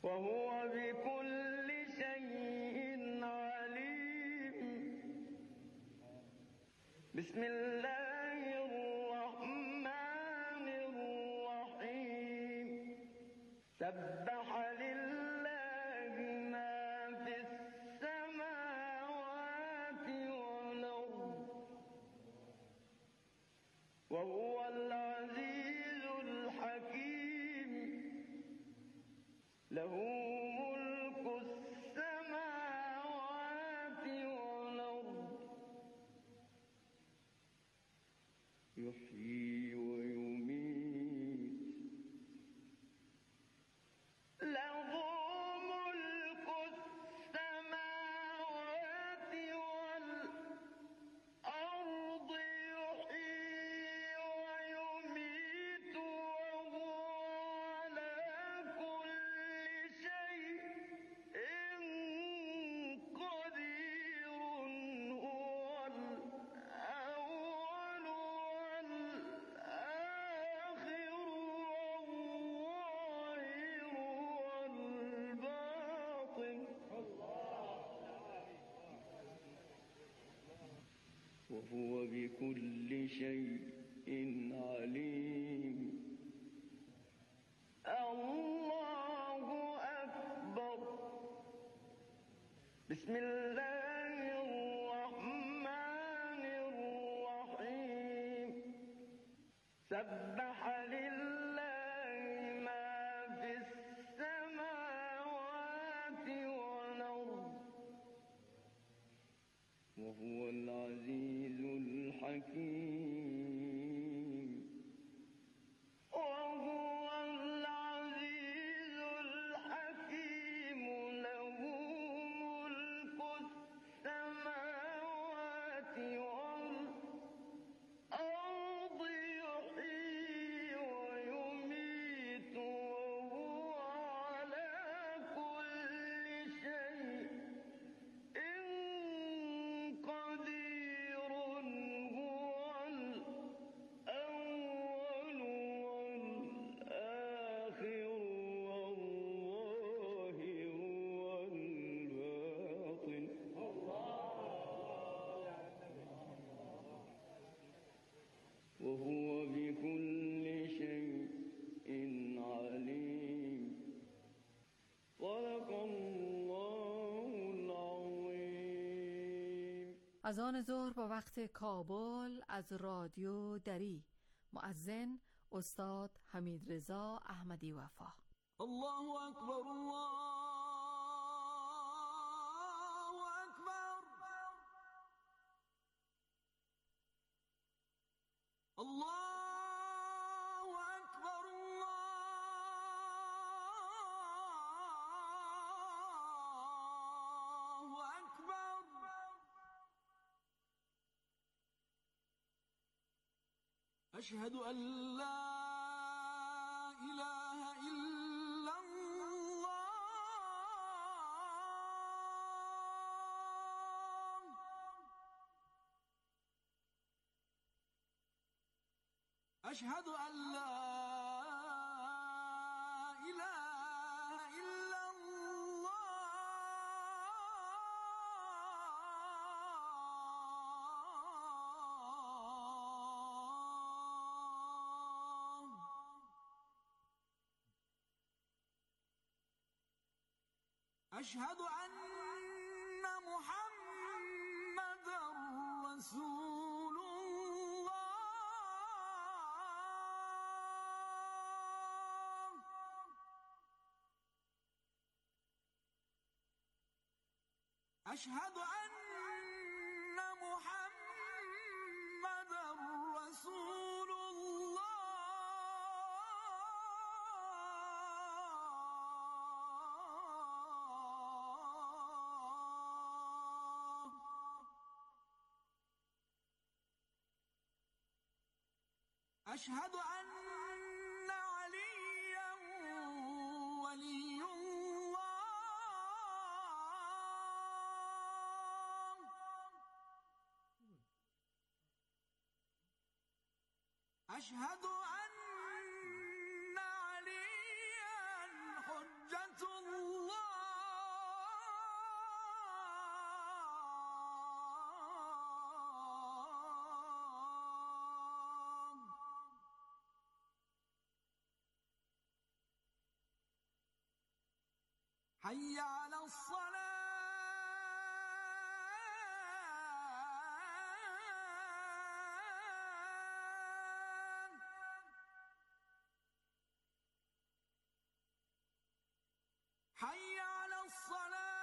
وهو بكل شيء عليم. بسم الله الرحمن الرحيم. سبح لله ما في السماوات والأرض وهو العزيز الحكيم. له ملك السماوات والأرض يحيي ويميت. له ملك السماوات والأرض يحيي ويميت وهو على كل شيء قدير. هو الأول والآخر والظاهر والباطن وهو بكل شيء عليم. الله أكبر. بسم الله الرحمن الرحيم. سبح لله ما في السماوات والأرض وهو العزيز الحكيم. وهو العزيز الحكيم. له ملك السماوات والأرض يحيي ويميت وهو على كل شيء قدير. هو الأول والآخر والظاهر والباطن وهو بكل شيء عليم. صدق الله العظيم. اذان ظهر با وقت کابل از رادیو دری. مؤذن استاد حمیدرضا احمدی وفا. الله اکبر الله اکبر. الله اکبر الله اکبر. أشهد أن لا إله إلا الله. أشهد أن لا إله إلا الله. أشهد أن محمدًا رسول الله. أشهد أن محمدًا رسول الله. أشهد أن عليا ولي الله. أشهد أن عليا حجة الله. حي على الصلاة حي على الصلاة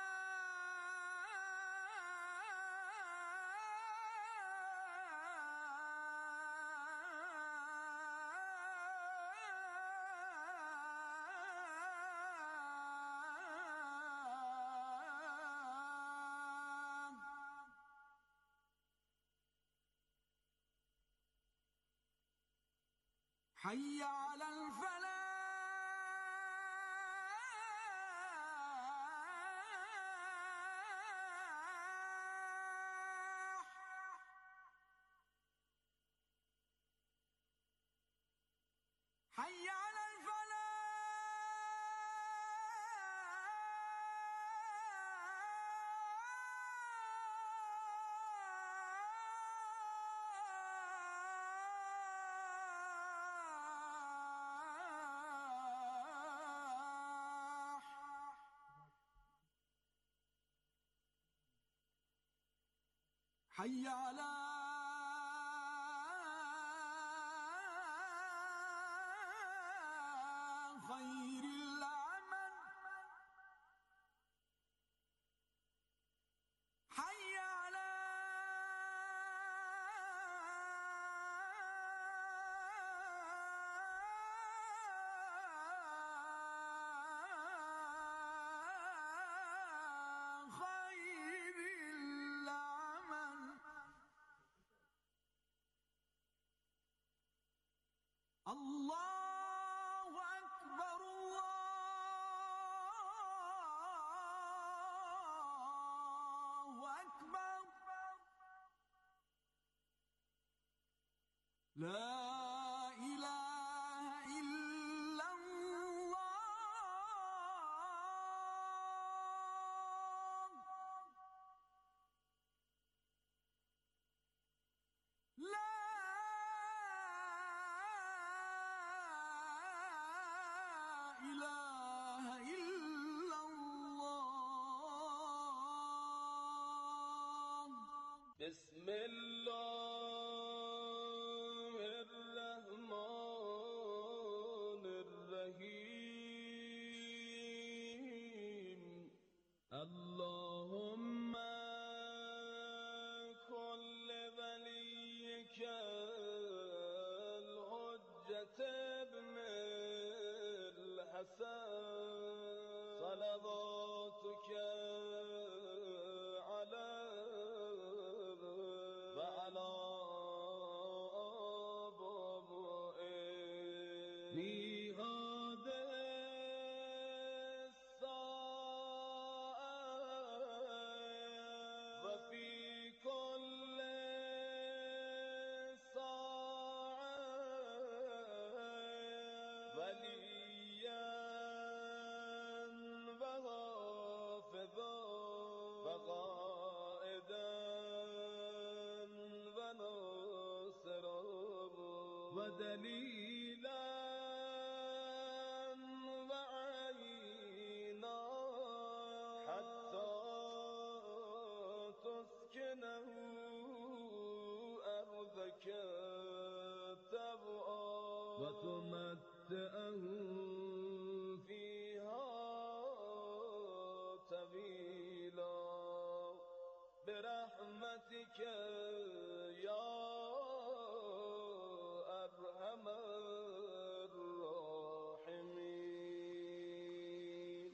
حي على الفلاح حي على حي على خير العمل حي على خير العمل الله أكبر الله أكبر لا إله إلا الله لا إله إلا الله بسم الله الرحمن الرحيم اللهم كل وليك الحجة ابن الحسن صلواتك عليه وعلى آبائه في هذه الساعة وفي كل ساعة وليا وحافظا وقائدا وناصرا ودليلا وعينا حتى تسكنه أرضك تبعا وتمتعه فيها طويلا برحمتك يا أرحم الراحمين.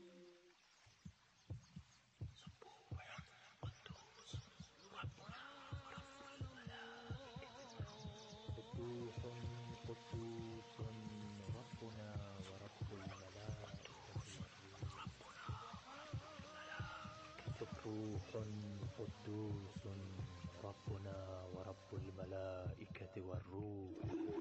قدوس قدوس ربنا ورب الملائكة سبوح قدوس ربنا ورب الملائكة والروح.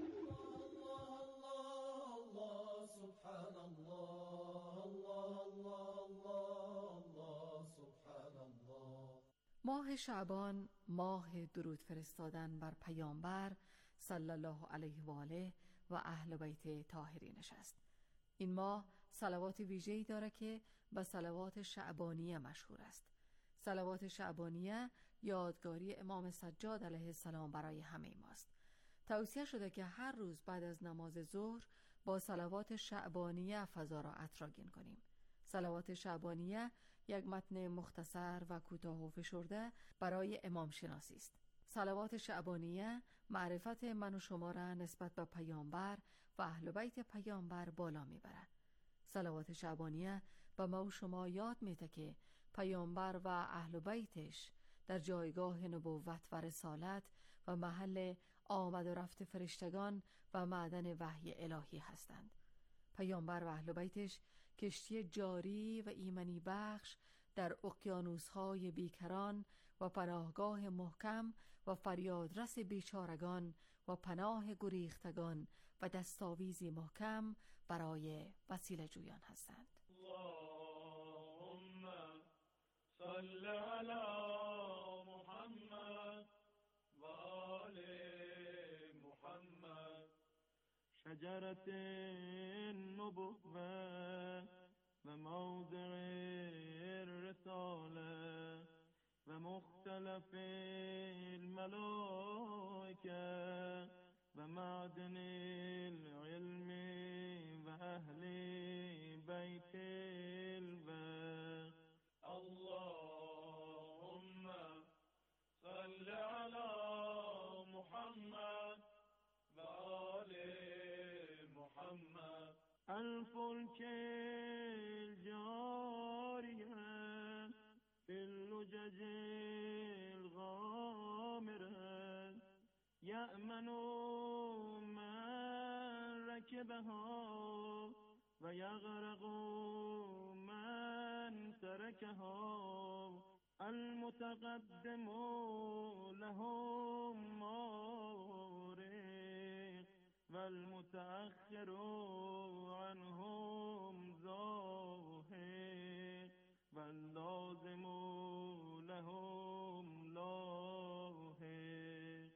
الله سبحان الله الله الله الله سبحان الله. ماه شعبان ماه درود فرستادن بر پیامبر صلی الله علیه و آله و اهل بیت طاهرینش است. این ماه صلوات ویژه‌ای داره که به صلوات شعبانیه مشهور است. صلوات شعبانیه یادگاری امام سجاد علیه السلام برای همه ماست. توصیه شده که هر روز بعد از نماز ظهر با صلوات شعبانیه فضا را عطرآگین کنیم. صلوات شعبانیه یک متن مختصر و کوتاه و فشرده برای امام شناسی است. صلوات شعبانیه معرفت من و شما را نسبت به پیامبر و اهل بیت پیامبر بالا میبرد. صلوات شعبانیه به ما و شما یاد میده که پیامبر و اهل بیتش در جایگاه نبوت و رسالت و محل آمد و رفت فرشتگان و معدن وحی الهی هستند. پیامبر و اهل بیتش کشتی جاری و ایمنی بخش در اقیانوس‌های بیکران و پناهگاه محکم و فریادرس بیچارگان و پناه گریختگان و دستاویزی محکم برای وسیله جویان هستند. اللهم صل علی محمد و آل محمد. شجرة النبوة و موضع الرسالة و مختلف الملائكة و معدن العلم و اهل بیت البيت. اللهم صل علی محمد و آل محمد. الفلك الجارية في اللجج الغامرة يأمن من ركبها و یغرق من تركها. المتقدم لهم مارق و المتأخر عنهم زاهد و اللازم لهم لاحق.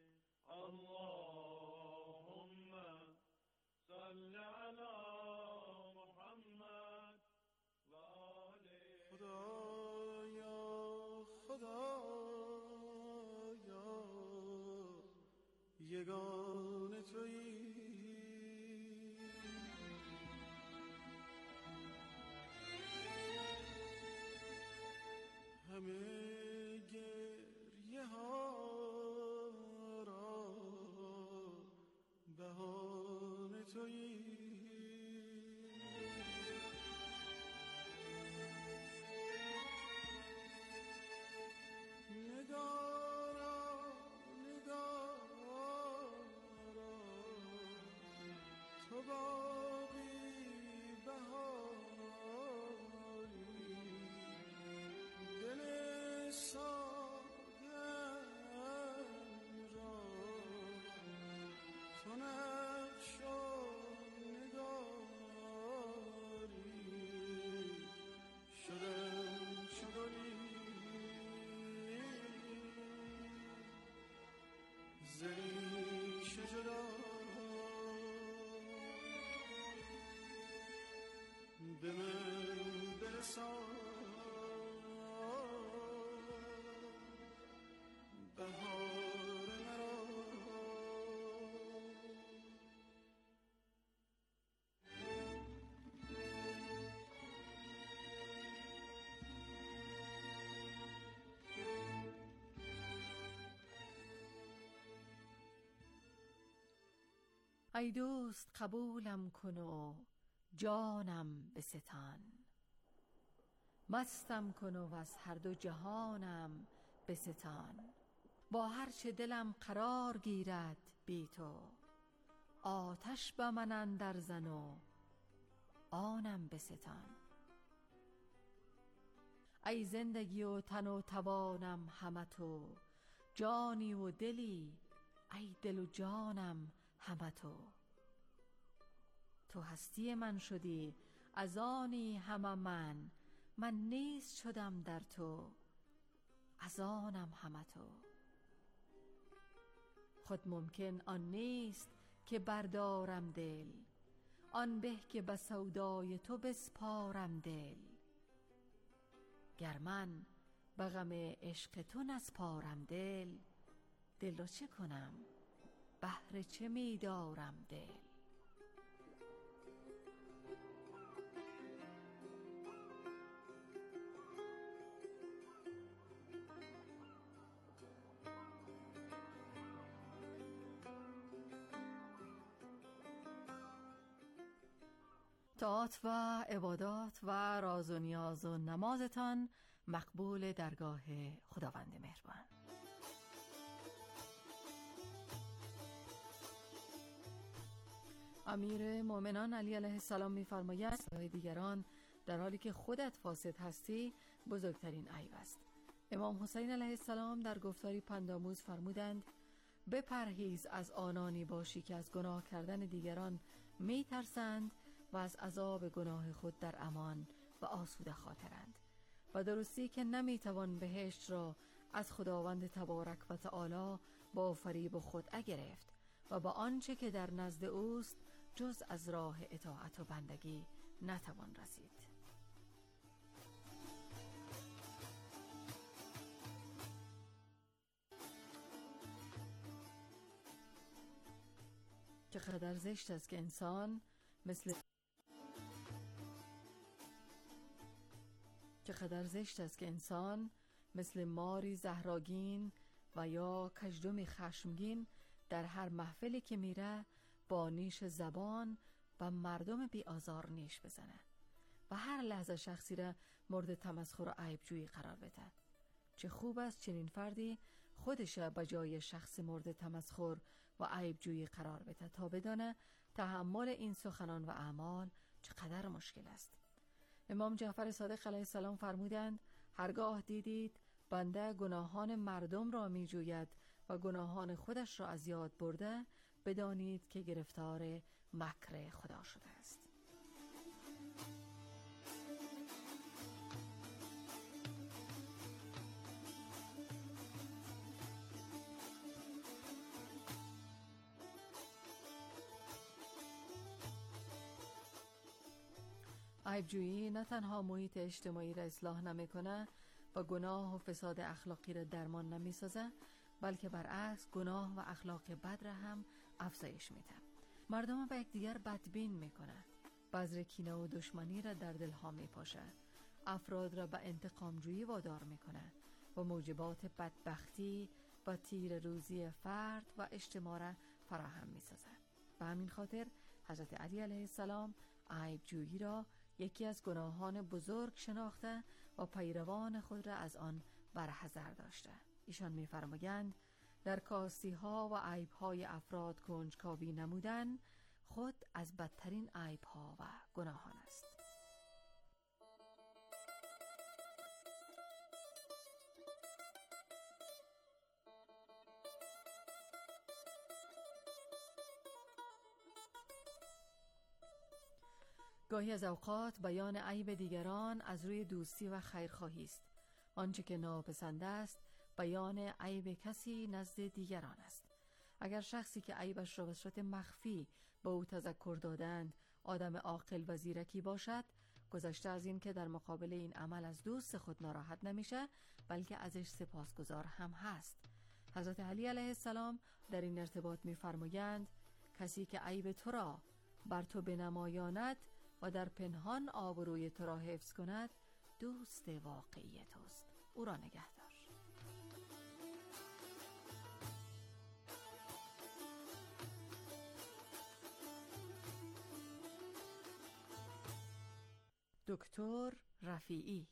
اللهم صل علی محمد و آل خدایا خدایا یگانه تویی، همه گریه ها را بهانه تویی. نگارا نگارا تو باقی بهاری، دل ساده‌ام را تو نقش و نگاری. شدم چو گلی ز ریشه جدا، به من برسان بهار مرا. ای دوست قبولم کن و جانم بستان، مستم کن و از هر دو جهانم بستان. با هر چه دلم قرار گیرد بی تو، آتش به من اندر زن و آنم بستان. ای زندگی و تن و توانم همه تو، جانی و دلی ای دل و جانم همه تو. تو هستی من شدی از آنی همه من نیست شدم در تو از آنم همه تو. خود ممکن آن نیست که بردارم دل، آن به که به سودای تو بسپارم دل. گر من به غم عشق تو نسپارم دل، دل را چه کنم بهر چه می دارم دل. طاعات و عبادات و راز و نیاز و نمازتان مقبول درگاه خداوند مهربان. امیر مومنان علی علیه السلام می‌فرماید اصلاح دیگران در حالی که خودت فاسد هستی بزرگترین عیب است. امام حسین علیه السلام در گفتاری پندآموز فرمودند بپرهیز از آنانی باشی که از گناه کردن دیگران می‌ترسند و از عذاب گناه خود در امان و آسوده خاطرند و درستی که نمیتوان بهشت را از خداوند تبارک و تعالی با فریب خود گرفت و با آنچه که در نزد اوست جز از راه اطاعت و بندگی نتوان رسید. چقدر زشت است که انسان مثل ماری زهراگین و یا کژدمی خشمگین در هر محفلی که میره با نیش زبان و مردم بی آزار نیش بزنه و هر لحظه شخصی را مورد تمسخر و عیبجویی قرار بده. چه خوب است چنین فردی خودش به جای شخص مورد تمسخر و عیبجویی قرار بده تا بدانه تحمل این سخنان و اعمال چقدر مشکل است. امام جعفر صادق علیه السلام فرمودند هرگاه دیدید بنده گناهان مردم را می جوید و گناهان خودش را از یاد برده، بدانید که گرفتار مکر خدا شده است. عیبجویی نه تنها محیط اجتماعی را اصلاح نمیکنه و گناه و فساد اخلاقی را درمان نمیسازه، بلکه برعکس گناه و اخلاق بد را هم افزایش میده. مردم به یکدیگر بدبین میکنه، بذر کینه و دشمنی را در دلها میپاشه، افراد را به انتقام جویی وادار میکنه و موجبات بدبختی و تیر روزی فرد و اجتماع را فراهم میسازه. به همین خاطر حضرت علی علیه السلام عیبجویی را یکی از گناهان بزرگ شناخته و پیروان خود را از آن برحذر داشته. ایشان می‌فرمایند در کاستی‌ها و عیب‌های افراد کنجکاوی نمودن خود از بدترین عیب‌ها و گناهان است. گاهی از اوقات بیان عیب دیگران از روی دوستی و خیرخواهی است. آنچه که ناپسند است بیان عیب کسی نزد دیگران است. اگر شخصی که عیبش را به صورت مخفی به او تذکر دادند آدم عاقل و زیرکی باشد، گذشته از این که در مقابل این عمل از دوست خود ناراحت نمیشه، بلکه ازش سپاسگزار هم هست. حضرت علی علیه السلام در این ارتباط می‌فرمایند کسی که عیب تو را بر تو بنمایاند و در پنهان آبروی تو را حفظ کند دوست واقعی توست. او را نگه دار. دکتر رفیعی.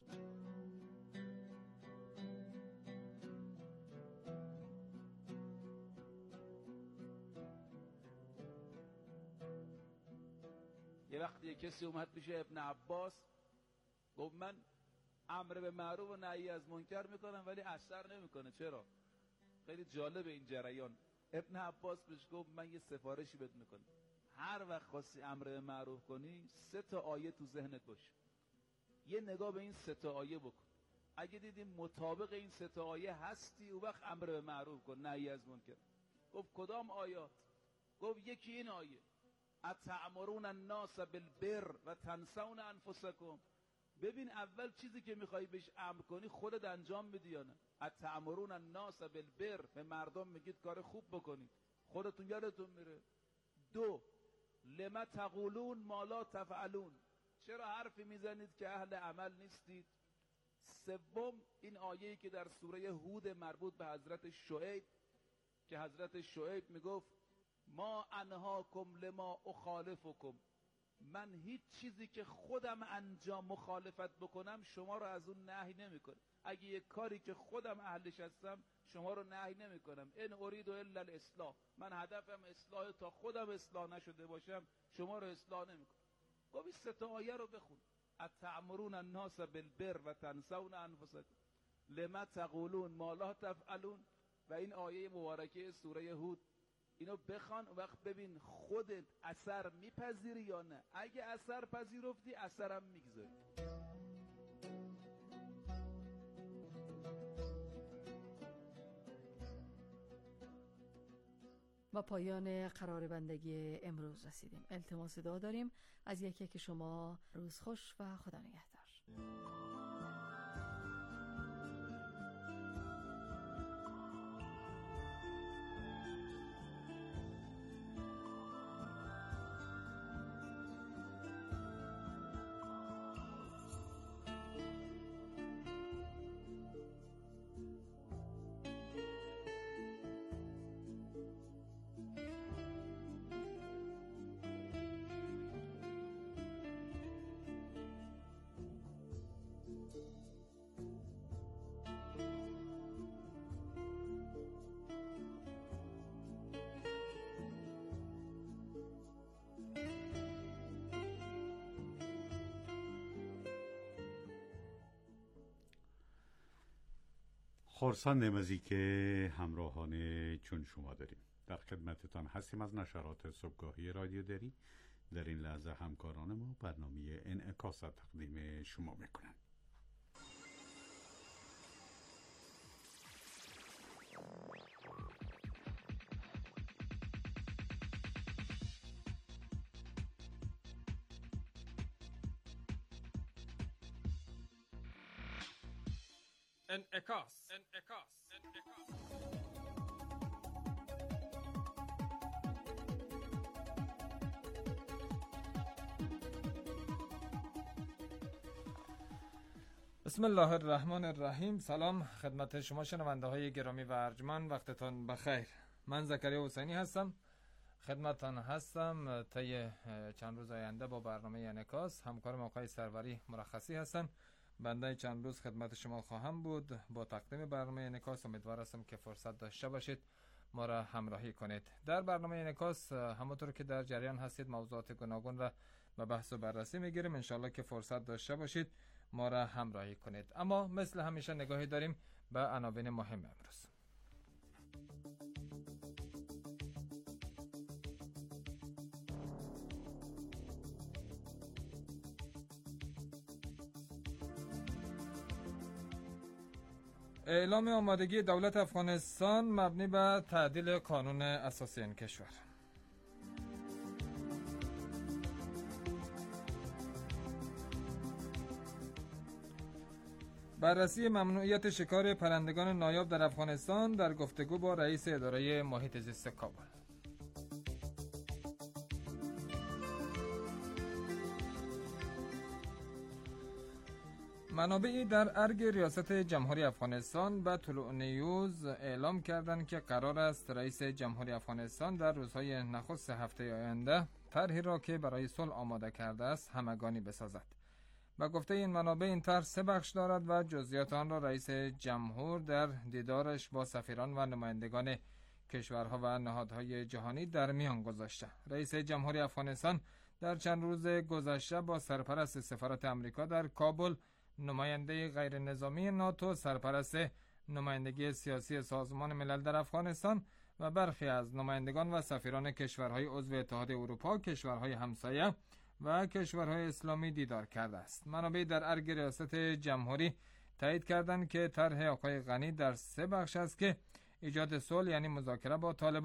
یه وقتی کسی اومد پیش ابن عباس گفت من امر به معروف و نهی از منکر میکنم ولی اثر نمیکنه، چرا؟ خیلی جالب این جریان. ابن عباس بهش گفت من یه سفارشی بهت میکنم، هر وقت خواستی امر به معروف کنی 3 آیه تو ذهنت باشه، یه نگاه به این 3 آیه بکن، اگه دیدی مطابق این 3 آیه هستی اون وقت امر به معروف کن، نهی از منکر. گفت کدام آیات؟ گفت یکی این آیه اتأمرون الناس بالبر و تنسون انفسکم. ببین اول چیزی که میخوای بهش امر کنی خودت انجام میدی یا نه؟ اتأمرون الناس بالبر، به مردم میگید کار خوب بکنید، خودتون یادتون میره. 2 لما تقولون ما لا تفعلون، چرا حرفی میزنید که اهل عمل نیستید. 3 این آیه‌ای که در سوره هود مربوط به حضرت شعیب که حضرت شعیب میگفت ما انهاکم لما اخالفکم، من هیچ چیزی که خودم انجام مخالفت بکنم شما رو از اون نهی نمیکنم. اگه یک کاری که خودم اهلش هستم شما رو نهی نمیکنم. ان اريد الا الاصلاح، من هدفم اصلاح، تا خودم اصلاح نشده باشم شما رو اصلاح نمیکنم. گفت این 3 آیه رو بخون. اتأمرون الناس بالبر و تنسون انفسکم، لما تقولون ما لا تفعلون، و این آیه مبارکه سوره هود. اینو بخوان وقت ببین خودت اثر میپذیری یا نه. اگه اثر پذیرفتی اثرم میگذاری. و پایان قرار بندگی امروز رسیدیم. التماس دعا داریم از یکی که شما روز خوش و خدا نگهدار. خرسندیم از که همراهان چون شما داریم. در خدمتتان هستیم از نشرات صبحگاهی رادیو دری. در این لحظه همکاران ما برنامه انعکاس تقدیم شما میکنند. انعکاس. بسم الله الرحمن الرحیم. سلام خدمت شما شنونده های گرامی و ارجمند، وقتتان بخیر. من زکریا حسینی هستم، خدمتتان هستم طی چند روز آینده با برنامه انعکاس. همکارم آقای سروری مرخصی هستن، بنده چند روز خدمت شما خواهم بود با تقدیم برنامه انعکاس. امیدوار هستم که فرصت داشته باشید ما را همراهی کنید. در برنامه انعکاس همونطور که در جریان هستید موضوعات گوناگون را به بحث و بررسی میگیریم. انشالله که فرصت داشته باشید ما را همراهی کنید. اما مثل همیشه نگاهی داریم به عناوین مهم امروز. اعلام آمادگی دولت افغانستان مبنی بر تعدیل قانون اساسی این کشور. بررسی ممنوعیت شکار پرندگان نایاب در افغانستان در گفتگو با رئیس اداره محیط زیست کابل. منابعی در ارگ ریاست جمهوری افغانستان به طلوع نیوز اعلام کردند که قرار است رئیس جمهوری افغانستان در روزهای نخست هفته آینده طرحی را که برای صلح آماده کرده است همگانی بسازد. به گفته این منابع این طرح 3 بخش دارد و جزئیات آن را رئیس جمهور در دیدارش با سفیران و نمایندگان کشورها و نهادهای جهانی در میان گذاشته. رئیس جمهوری افغانستان در چند روز گذشته با سرپرست سفارت آمریکا در کابل، نماینده غیر نظامی ناتو، سرپرست نمایندگی سیاسی سازمان ملل در افغانستان و برخی از نمایندگان و سفیران کشورهای عضو اتحاد اروپا، کشورهای همسایه و کشورهای اسلامی دیدار کرده است. منابع در ارگ ریاست جمهوری تایید کردند که طرح آقای غنی در 3 بخش است که ایجاد صلح یعنی مذاکره با طالبان،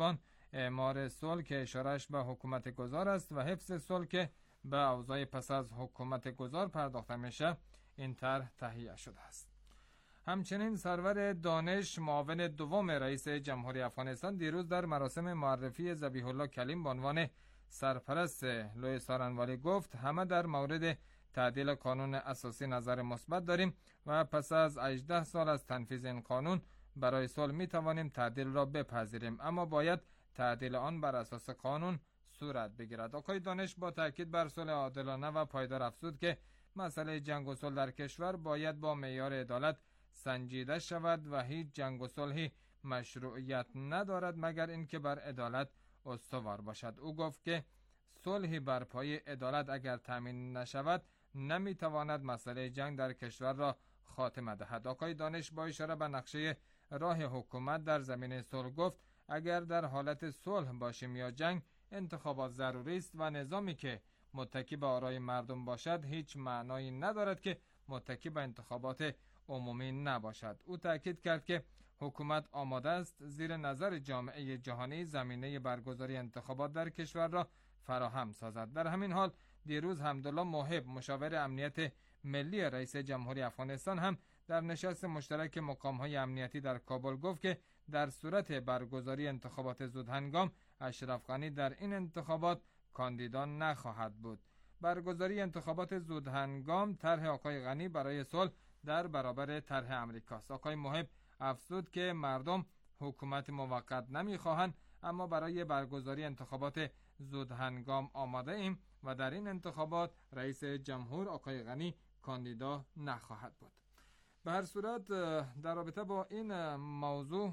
اعمار صلح که اشارش به حکومت گذار است و حفظ صلح که به اوضاع پس از حکومت گذار پرداخته میشه این طرح تهیه شده است. همچنین سرور دانش معاون دوم رئیس جمهوری افغانستان دیروز در مراسم معرفی ذبیح الله کلیم به عنوان سرپرست لوی سارنوالی گفت همه در مورد تعدیل قانون اساسی نظر مثبت داریم و پس از 18 سال از تنفیذ این قانون برای صلح می توانیم تعدیل را بپذیریم، اما باید تعدیل آن بر اساس قانون صورت بگیرد. آقای دانش با تاکید بر صلح عادلانه و پایدار افزود که مسئله جنگ و صلح در کشور باید با معیار عدالت سنجیده شود و هیچ جنگ و صلحی مشروعیت ندارد مگر اینکه بر عدالت استوار باشد. او گفت که صلحی بر پای عدالت اگر تامین نشود نمیتواند مسئله جنگ در کشور را خاتمه دهد. آقای دانش با اشاره به نقشه راه حکومت در زمینه صلح گفت اگر در حالت صلح باشیم یا جنگ انتخابات ضروری است و نظامی که متکی به آرای مردم باشد هیچ معنایی ندارد که متکی به انتخابات عمومی نباشد. او تاکید کرد که حکومت آماده است زیر نظر جامعه جهانی زمینه برگزاری انتخابات در کشور را فراهم سازد. در همین حال دیروز حمدالله موهب مشاور امنیت ملی رئیس جمهوری افغانستان هم در نشست مشترک مقام‌های امنیتی در کابل گفت که در صورت برگزاری انتخابات زودهنگام اشرف غنی در این انتخابات کاندیدا نخواهد بود. برگزاری انتخابات زودهنگام طرح آقای غنی برای صلح در برابر طرح امریکاست. آقای موهب افزود که مردم حکومت موقت نمیخواهند اما برای برگزاری انتخابات زودهنگام آماده ایم و در این انتخابات رئیس جمهور آقای غنی کاندیدا نخواهد بود. به هر صورت در رابطه با این موضوع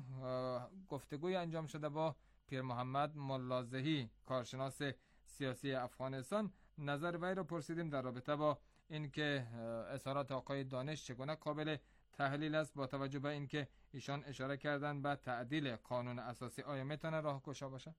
گفتگوی انجام شده با پیر محمد ملازهی کارشناس سیاسی افغانستان. نظر وی را پرسیدیم در رابطه با اینکه اظهارات آقای دانش چگونه قابل تحلیل است با توجه به اینکه ایشان اشاره کردن به تعدیل قانون اساسی. آیا میتونه راهگشا باشه؟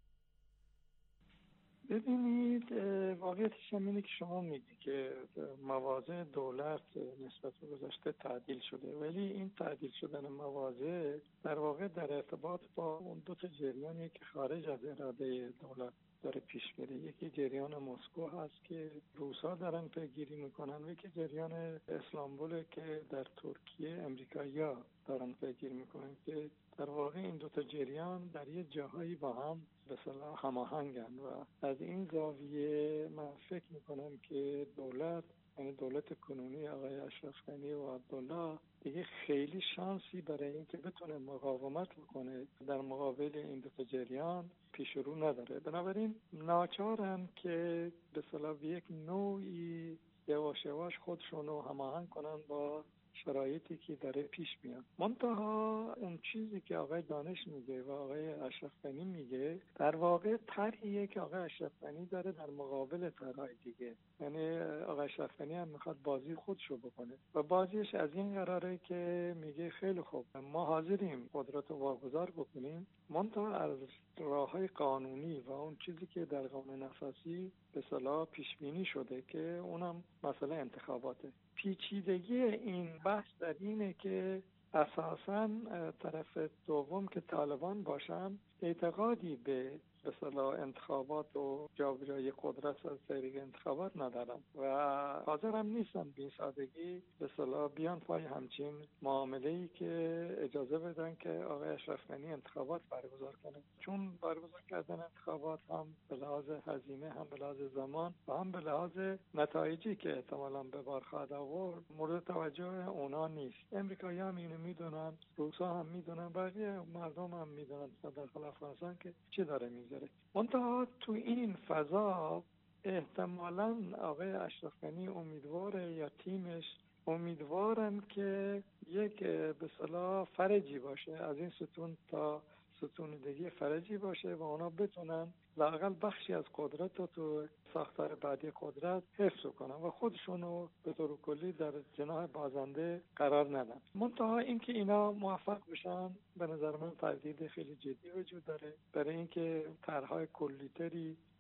ببینید واقعیتش اینه که شما میگی که مواضع دولت نسبت به گذشته تعدیل شده، ولی این تعدیل شدن مواضع در واقع در ارتباط با اون دو تا جریانی که خارج از اراده دولت داره پیش میره. یکی جریان مسکو هست که روسا دارن پیگیری میکنن و یکی جریان اسلامبول که در ترکیه امریکایی‌ها دارن پیگیری میکنن که در واقع این دو تا جریان در یه جاهایی با هم به اصطلاح هماهنگن و از این زاویه من فکر میکنم که دولت، یعنی دولت کنونی آقای اشرف غنی و عبدالله دیگه خیلی شانسی برای اینکه بتونه مقاومت بکنه در مقابل این دو تا جریان پیش رو نداره. بنابراین ناچارن که به اصطلاح یک نوعی یواش یواش خودشون رو هماهنگ کنن با شرایطی که داره پیش میاد. منتها اون چیزی که آقای دانش میگه و آقای اشرف غنی میگه در واقع طرحیه که آقای اشرف غنی داره در مقابل طرحهای دیگه. یعنی آقای اشرف غنی هم میخواد بازی خودشو بکنه و بازیش از این قراره که میگه خیلی خوب ما حاضریم قدرت رو واگذار بکنیم، منتها از راههای قانونی و اون چیزی که در قانون اساسی به اصطلاح پیش بینی شده که اونم مسئله انتخاباته. پیچیدگی این بحث در اینه که اساساً طرف دوم که طالبان باشن اعتقادی به اصطلاح انتخابات و جابجایی قدرت از طریق انتخابات ندارن و حاضر هم نیستن به این سادگی به اصطلاح بیان پای همچین معامله‌ای که اجازه بدن که آقای اشرف غنی انتخابات برگزار کنه، چون برگزار کردن انتخابات هم به لحاظ هزینه، هم به لحاظ زمان و هم به لحاظ نتایجی که احتمالاً به بار خواهد آورد مورد توجه اونا نیست. امریکایی‌ها هم اینو میدونن، روسا هم میدونن، بقیه مردم هم میدونن در افغانستان که چه داره میگذره. منتها تو این فضا احتمالاً آقای اشرف غنی امیدواره یا تیمش امیدوارن که یک به اصطلاح فرجی باشه از این ستون تا ستون دیگه فرجی باشه و اونا بتونن لااقل بخشی از قدرت رو تو ساختار بعدی قدرت حفظ کنن و خودشونو به طور کلی در جناح بازنده قرار ندن. منتها اینکه اینا موفق بشن به نظر من تردید خیلی جدی وجود داره برای اینکه طرح‌های کلی‌تری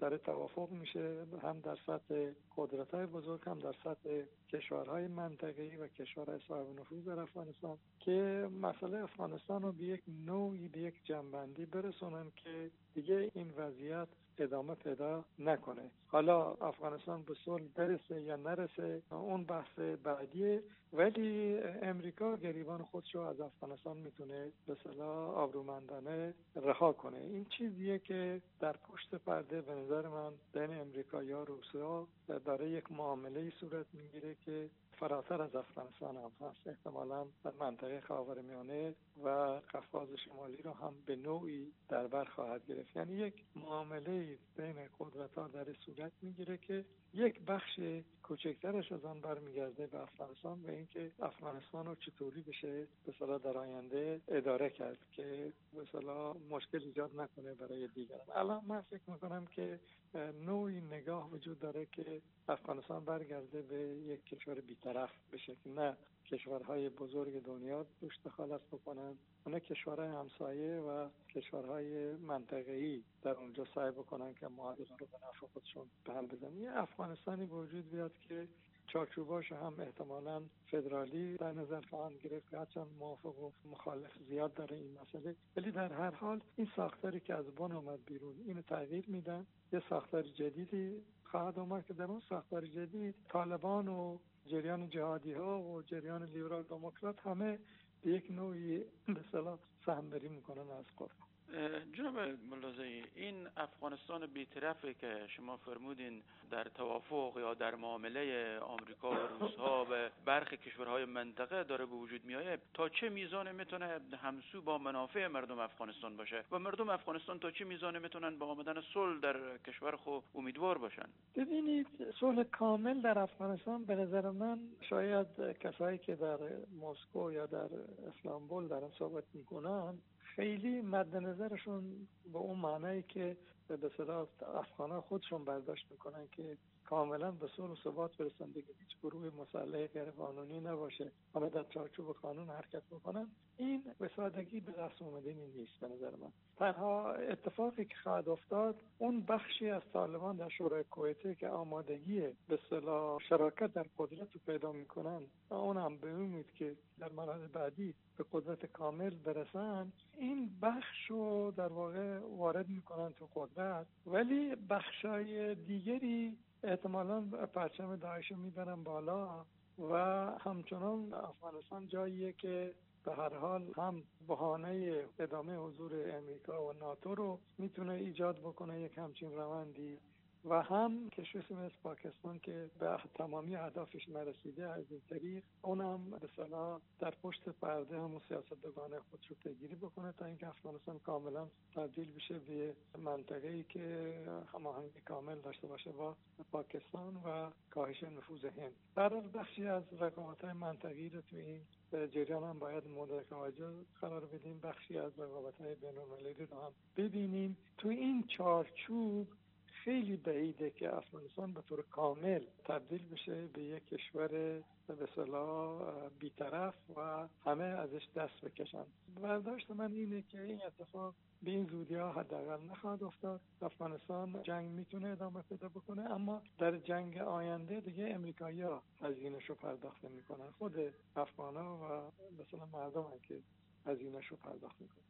در توافق میشه، هم در سطح قدرت‌های بزرگ، هم در سطح کشورهای منطقه‌ای و کشورهای صاحب نفوذ در افغانستان، که مسئله افغانستان رو به یک نوعی، به یک جنبندی برسونن که دیگه این وضعیت ادامه پیدا نکنه. حالا افغانستان به صلح برسه یا نرسه اون بحث بعدیه، ولی امریکا گریبان خودشو از افغانستان میتونه به اصطلاح آبرومندانه رها کنه. این چیزیه که در پشت پرده به نظر من بین امریکا یا روسیا داره یک معامله صورت میگیره که فراتر از افغانستان هم هست. احتمالاً در منطقه خاورمیانه و قفقاز شمالی رو هم به نوعی در بر خواهد گرفت. یعنی یک معامله بین قدرت‌ها در صورت میگیره که یک بخش کوچکترش از آن برمیگرده به افغانستان و اینکه افغانستان رو چطوری بشه به اصطلاح در آینده اداره کرد که به اصطلاح مشکل ایجاد نکنه برای دیگران. الان من فکر میکنم که نوعی نگاه وجود داره که افغانستان برگرده به یک کشور بی‌طرف بشه که نه کشورهای بزرگ دنیا توش دخالت بکنن، نه کشورهای همسایه و کشورهای منطقه‌ای در اونجا سعی بکنن که معادله رو به نفع خودشون به هم بزنن. یه افغانستانی به وجود بیاد که چارچوباش هم احتمالاً فدرالی در نظر خواهند گرفت، هرچند موافق و مخالف زیاد داره این مسئله، ولی در هر حال این ساختاری که از بن اومد بیرون اینو تغییر میدن، یه ساختار جدیدی خواهد اومد که در اون ساختار جدید طالبان و جریان جهادی ها و جریان لیبرال دموکرات همه به یک نوعی به اصطلاح سهم‌بری میکنن از قدرت. جناب ملازی، این افغانستان بی‌طرفی که شما فرمودین در توافق یا در معامله آمریکا و روس‌ها و برخی کشورهای منطقه داره به وجود میاد، تا چه میزان میتونه همسو با منافع مردم افغانستان باشه و مردم افغانستان تا چه میزان میتونن با آمدن صلح در کشور خود امیدوار باشن؟ ببینید، صلح کامل در افغانستان به نظر من، شاید کسایی که در مسکو یا در استانبول دارن صحبت میکنن خیلی مد نظرشون به اون معنی که به اصطلاح افغان‌ها خودشون برداشت میکنن که کاملا به صلح و ثبات برسن، دیگه هیچ گروه مسلح غیر قانونی نباشه، همه در چارچوب قانون حرکت بکنن. این به سادگی به دست اومدنی نیست به نظر من. تنها اتفاقی که خواهد افتاد اون بخشی از طالبان در شورای کویته که آمادگی به اصطلاح شراکت در قدرت رو پیدا میکنن، اون هم به امید که در مراحل بعدی به قدرت کامل برسن، این بخش رو در واقع وارد میکنن تو قدرت، ولی بخشای دیگری احتمالاً پرچم داعش رو میبرن بالا و همچنان افغانستان جاییه که به هر حال هم بهانه ادامه حضور امریکا و ناتو رو میتونه ایجاد بکنه یک همچین روندی، و هم کشوری مثل پاکستان که به تمامی اهدافش نرسیده از این طریق اونم به اصطلاح در پشت پرده هم سیاستگزاران خودش رو پیگیری بکنه تا اینکه افغانستان کاملا تبدیل بشه به منطقه‌ای که هماهنگی کامل داشته باشه با پاکستان و کاهش نفوذ هند. در بخشی از رقابت‌های منطقه‌ای رو تو این جریان هم باید مورد توجه قرار بدیم، بخشی از رقابت‌های بین‌المللی رو هم ببینیم. تو این چارچوب خیلی بعیده که افغانستان به طور کامل تبدیل بشه به یک کشور به اصطلاح بی‌طرف و همه ازش دست بکشن. برداشت من اینه که این اتفاق به این زودی‌ها حداقل نخواهد افتاد. افغانستان جنگ میتونه ادامه پیدا بکنه، اما در جنگ آینده دیگه امریکایی‌ها هزینه‌شو پرداخت میکنن، خود افغان‌ها و مثلا مردم هم که هزینه‌شو پرداخت میکنن.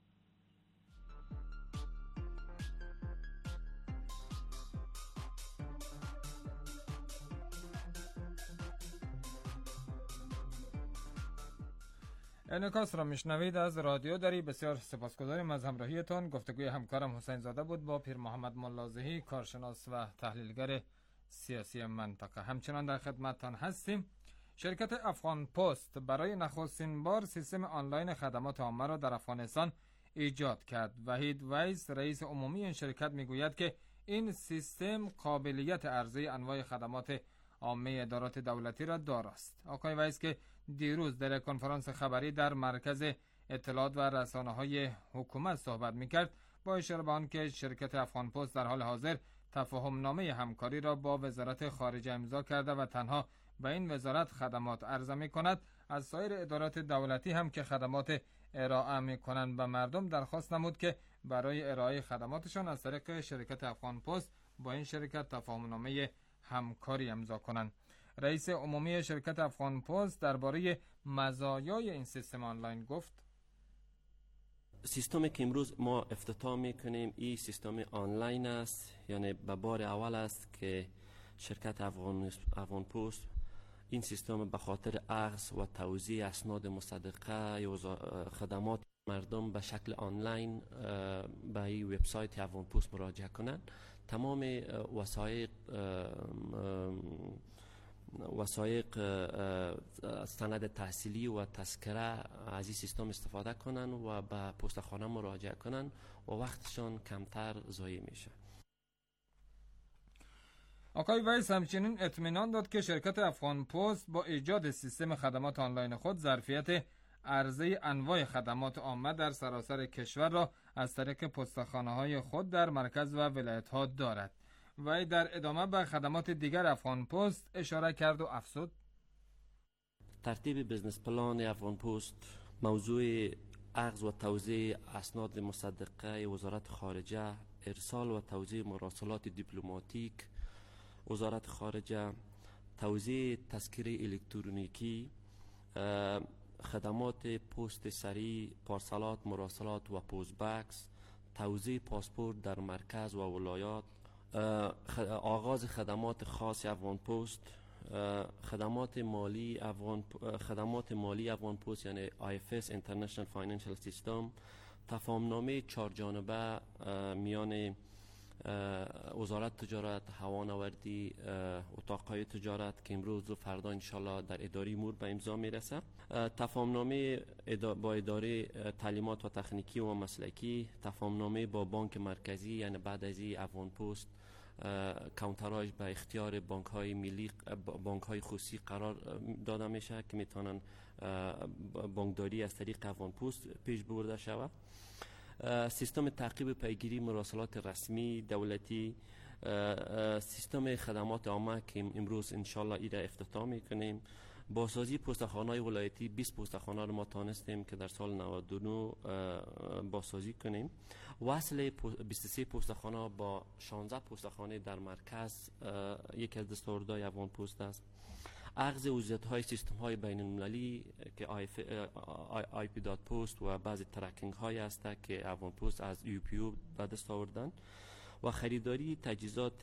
انعکاس را میشنوید از رادیو دری. بسیار سپاسگزاریم از همراهیتان. گفتگوی همکارم حسین زاده بود با پیر محمد ملازهی، کارشناس و تحلیلگر سیاسی منطقه. همچنان در خدمتتان هستیم. شرکت افغان پست برای نخستین بار سیستم آنلاین خدمات عامه را در افغانستان ایجاد کرد. وحید ویس، رئیس عمومی این شرکت، میگوید که این سیستم قابلیت عرضه انواع خدمات عامه ادارات دولتی را دارست. آقای ویس که دیروز در کنفرانس خبری در مرکز اطلاعات و رسانه‌های حکومت صحبت می‌کرد، با اشاره به آنکه شرکت افغان پست در حال حاضر تفاهم‌نامه همکاری را با وزارت خارجه امضا کرده و تنها به این وزارت خدمات عرضه می‌کند، از سایر ادارات دولتی هم که خدمات ارائه می‌کنند به مردم درخواست نمود که برای ارائه خدماتشان از طریق شرکت افغان پست با این شرکت تفاهم‌نامه همکاری امضا کنند. رئیس عمومی شرکت افغان پست درباره مزایای این سیستم آنلاین گفت: سیستمی که امروز ما افتتاح میکنیم این سیستم آنلاین است، یعنی به بار اول است که شرکت افغان پست این سیستم به خاطر اخذ و توزیع اسناد مصدقه یا خدمات مردم به شکل آنلاین به این وبسایت افغان پست مراجعه کنند. تمام وثایق سند تحصیلی و تذکره از این سیستم استفاده کنن و به پستخانه مراجعه کنن و وقتشان کمتر ضایع میشه. آقای ویس همچنین اطمینان داد که شرکت افغان پست با ایجاد سیستم خدمات آنلاین خود ظرفیت عرضه انواع خدمات عامه در سراسر کشور را از طریق پستخانه‌های خود در مرکز و ولایت‌ها دارد. وی در ادامه به خدمات دیگر افغان پست اشاره کرد و افزود: ترتیب بزنس پلان افغان پست موضوع اخذ و توزیع اسناد مصدقه وزارت خارجه، ارسال و توزیع مراسلات دیپلماتیک وزارت خارجه، توزیع تذکره الکترونیکی، خدمات پست سریع، پارسالات، مراسلات و پست بکس، توزیع پاسپورت در مرکز و ولایات، آغاز خدمات خاص افغان پست، خدمات مالی افغان پست یعنی IFS International Financial System، تفاهمنامه 4 جانبه میان وزارت تجارت، هوانوردی، اتاقهای تجارت که امروز و فردا انشالله در اداره امور به امضا میرسه، تفاهمنامه با اداره تعلیمات و تکنیکی و مسلکی، تفاهمنامه با بانک مرکزی، یعنی بعد از این افغان پست کانتراژ به اختیار بانک‌های ملی، بانک‌های خصوصی قرار داده میشه که میتونن بانکداری از طریق افغان پست پیش برده شود. سیستم تعقیب پیگیری مراسلات رسمی دولتی، سیستم خدمات عامه که امروز انشالله ایره افتتاح میکنیم، بازسازی پستخانه‌های ولایتی 20 پستخانه رو ما تانستیم که در سال 99 بازسازی کنیم، وصل 23 پستخانه با 16 پستخانه در مرکز یکی از دستاوردهای افغان پست است. اخذ عضویت‌های سیستم‌های بین‌المللی که IP.post و بعضی ترکینگ های است که افغان پست از UPO به دست آوردن و خریداری تجهیزات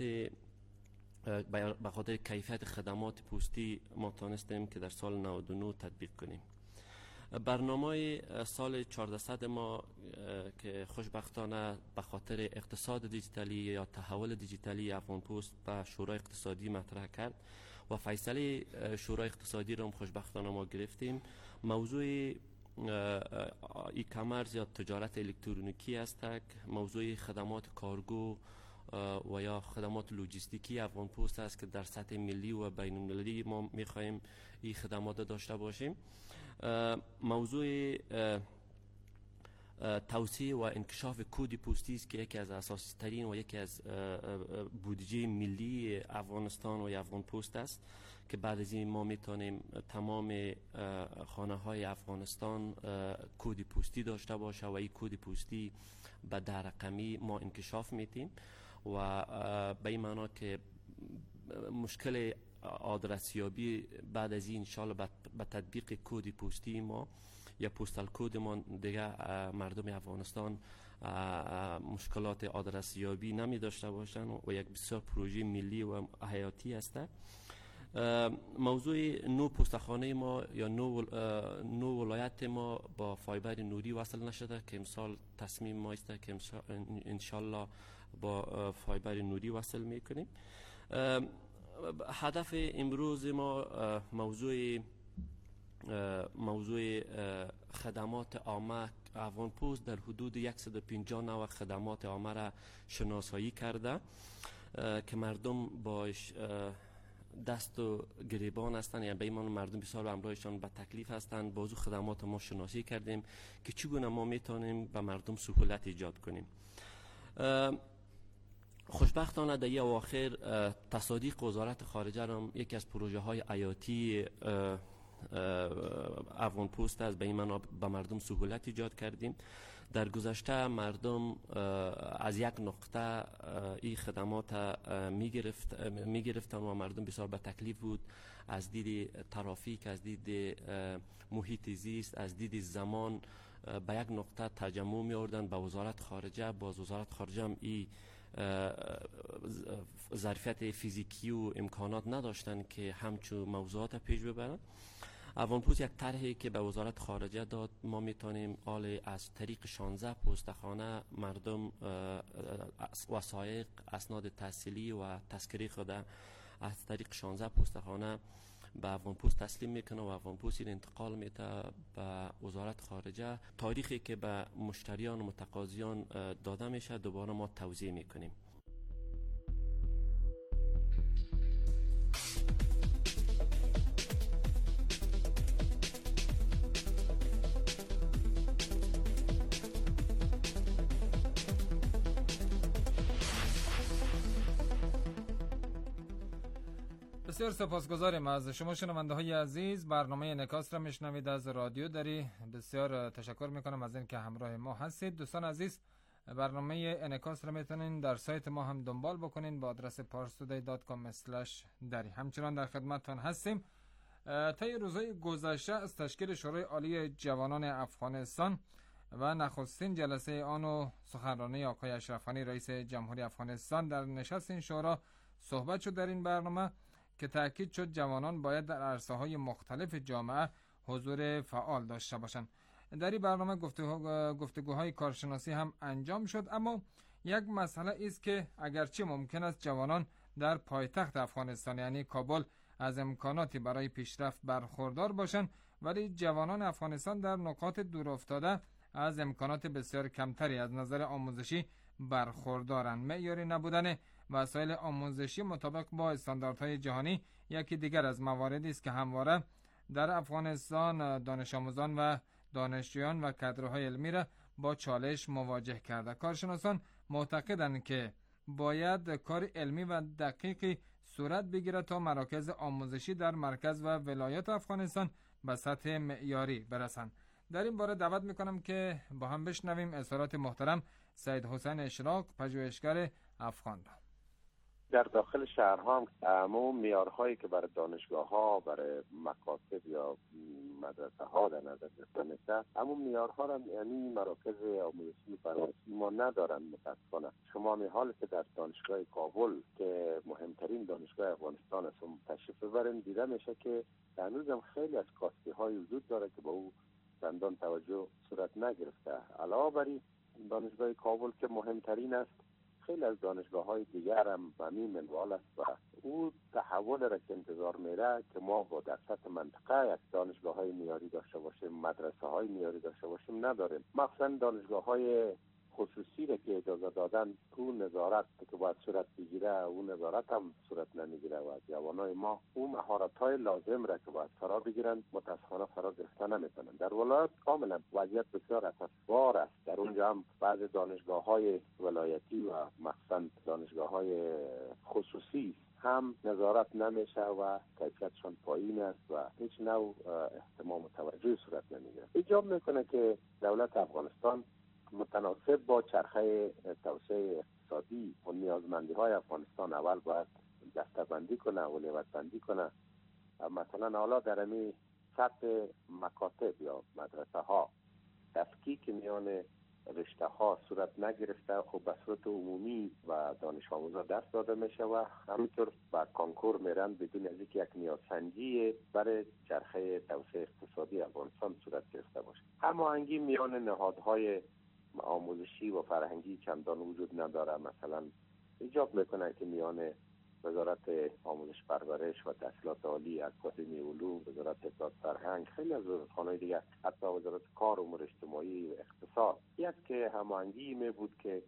به خاطر کیفیت خدمات پستی ما تانستیم که در سال 99 تطبیق کنیم. برنامه سال 1400 ما که خوشبختانه به خاطر اقتصاد دیجیتالی یا تحول دیجیتالی افغان پست به شورای اقتصادی مطرح کرد و فیصله شورای اقتصادی را هم خوشبختانه ما گرفتیم. موضوع ای کامرس یا تجارت الکترونیکی است، موضوع خدمات کارگو و یا خدمات لوجستیکی افغان پست است که در سطح ملی و بین المللی ما میخواهیم این خدمات داشته باشیم. موضوع توسعه و انکشاف کد پستی است که یکی از اساسی ترین و یکی از بودجه ملی افغانستان و افغان پست است که بعد از این ما میتونیم تمام خانه های افغانستان کد پستی داشته باشه و این کد پستی به در رقمی ما انکشاف میتیم و به این معنا که مشکل آدرسیابی بعد از این انشالله به تطبیق کد پستی ما یا پستال کد ما دیگه مردم افغانستان مشکلات آدرسیابی نمی داشته باشن و یک بسیار پروژه ملی و حیاتی است. موضوع نو پستخانه ما یا نو ولایت ما با فایبر نوری وصل نشده که امسال تصمیم ما است که انشالله با فایبر نوری وصل میکنیم. هدف امروز ما موضوع خدمات عامه افغان پست در حدود 150 نوع خدمات عامه را شناسایی کرده که مردم باش دست و گریبان هستند، یعنی به ایمان مردم بسیار به همراهشان به تکلیف هستند. بازو خدمات ما شناسی کردیم که چگونه ما میتونیم به مردم سهولت ایجاد کنیم. خوشبختانه در این اواخر تصادیق وزارت خارجه را یکی از پروژه های حیاتی افغان پست است، به این معنا به مردم سهولت ایجاد کردیم. در گذشته مردم از یک نقطه این خدمات می گرفتن و مردم بسیار به تکلیف بود. از دید ترافیک، از دید محیط زیست، از دید زمان به یک نقطه تجمع می آوردن به وزارت خارجه. باز وزارت خارجه هم این ظرفیت فیزیکی و امکانات نداشتن که همچون موضوعات پیش ببرن. افغانپوست یک طرحی که به وزارت خارجه داد، ما میتونیم از طریق 16 پستخانه مردم وثایق، اسناد تحصیلی و تذکری خود از طریق 16 پستخانه به افغانپوست تسلیم میکنه و افغانپوست انتقال میده به وزارت خارجه. تاریخی که به مشتریان و متقاضیان داده میشه دوباره ما توزیع میکنیم. بسیار سپاسگزاریم از شما شنونده های عزیز. برنامه انعکاس را میشنوید از رادیو دری. بسیار تشکر میکنم از اینکه همراه ما هستید. دوستان عزیز، برنامه انعکاس را میتونین در سایت ما هم دنبال بکنین با آدرس parstoday.com/dari. همچنان در خدمتتان هستیم. طی روزهای گذشته از تشکیل شورای عالی جوانان افغانستان و نخستین جلسه آن و سخنرانی آقای اشرف غنی رئیس جمهوری افغانستان در نشست این شورا صحبت شد. در این برنامه که تأکید شد جوانان باید در عرصه‌های مختلف جامعه حضور فعال داشته باشند. در این برنامه گفتگوهای کارشناسی هم انجام شد، اما یک مسئله است که اگرچه ممکن است جوانان در پایتخت افغانستان یعنی کابل از امکاناتی برای پیشرفت برخوردار باشند، ولی جوانان افغانستان در نقاط دورافتاده از امکانات بسیار کمتری از نظر آموزشی برخوردارند. معیاری نبودن وسایل آموزشی مطابق با استانداردهای جهانی یکی دیگر از مواردی است که همواره در افغانستان دانش آموزان و دانشجویان و کادرهای علمی را با چالش مواجه کرده. کارشناسان معتقدند که باید کار علمی و دقیقی صورت بگیرد تا مراکز آموزشی در مرکز و ولایات افغانستان به سطح معیاری برسند. در این باره دعوت میکنم که با هم بشنویم اظهارات محترم سید حسین اشراق، پژوهشگر افغان را. در داخل شهرها هم معیارهایی که برای دانشگاه‌ها، برای مکاتب یا مدرسه‌ها در نظر گرفته میشه، اما معیارها را یعنی مراکز آموزشی برای ما ندارن. متأسفانه شما حالی که در دانشگاه کابل که مهمترین دانشگاه افغانستان است تشریف ببرین، دیده میشه که هنوز هم خیلی از کاسبی‌های وجود داره که به او چندان توجه صورت نگرفته. علاوه بر این دانشگاه کابل که مهمترین است، خیلی از دانشگاه‌های دیگر هم به همین منوال است و او تحول را که انتظار میره که ما با در سطح منطقه یک دانشگاه‌های معیاری داشته باشیم، مدرسه‌های معیاری داشته باشیم نداریم. مخصوصا دانشگاه‌های خصوصی را که اجازه دادن تو نظارت که باید صورت بگیره، اون نظارت هم صورت نمیگیره و جوانای ما اون مهارت‌های لازم را که باید فرا بگیرن متأسفانه فرا گرفته نمیتونن. در ولایت کاملا وضعیت بسیار اسفبار است. در اونجا هم بعضی دانشگاه‌های ولایتی و مخصوصا دانشگاه‌های خصوصی هم نظارت نمیشه و کیفیتشان پایین است و هیچ نوع اهتمام و توجهی صورت نمیگیره. ایجاب میکنه که دولت افغانستان متناسب با چرخه توسعه اقتصادی و نیازمندی‌های افغانستان اول باید دسته‌بندی کنه، اولویت‌بندی کنه. مثلا حالا در همین سطح مکاتب یا مدرسه ها تفکیک میان رشته ها صورت نگرفته، خب به صورت عمومی و دانش آموزا دست داده میشه و همینطور با کانکور میرن بدون از اینکه یک نیازسنجی برای چرخه توسعه اقتصادی افغانستان صورت گرفته باشه. هماهنگی میان نهادهای آموزشی و فرهنگی چندان وجود نداره. مثلا ایجاب میکنه که میان وزارت آموزش پرورش و تحصیلات عالی، اکادمی علوم، وزارت اطلاعات فرهنگ، خیلی از وزارتخانه‌های دیگه، حتی وزارت کار و امور اجتماعی و اقتصاد، یک هماهنگی می بود که